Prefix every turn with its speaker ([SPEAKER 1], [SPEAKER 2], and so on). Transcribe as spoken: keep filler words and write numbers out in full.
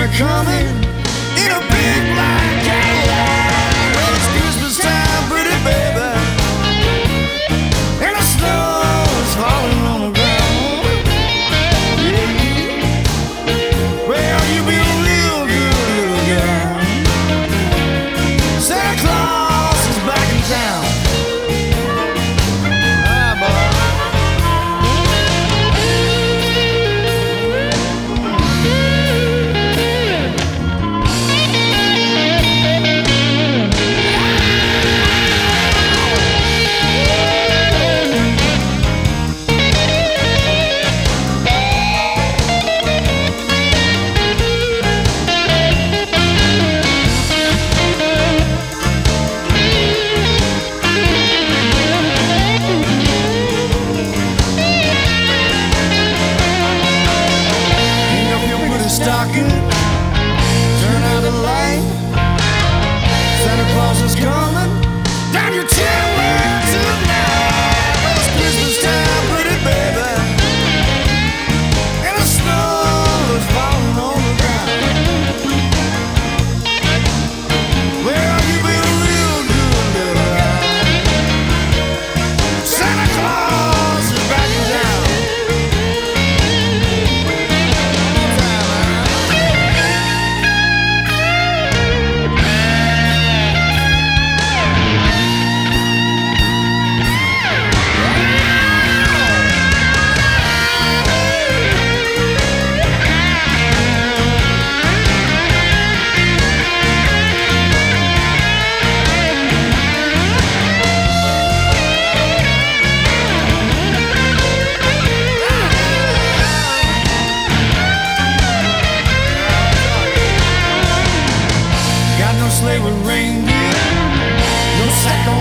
[SPEAKER 1] Santa coming in a big black Cadillac. Well, it's Christmas time, pretty baby, and the snow is falling on the ground. Yeah. Well, you be a real good little girl. Santa Claus is back in town. Stocking, turn out the light. Santa Claus is coming down your chimney tonight. Well, it's Christmas time, pretty baby, and the snow is falling on the ground. Well, you been a real good little guy. Santa Claus is back in town. Sleigh with reindeer, no sack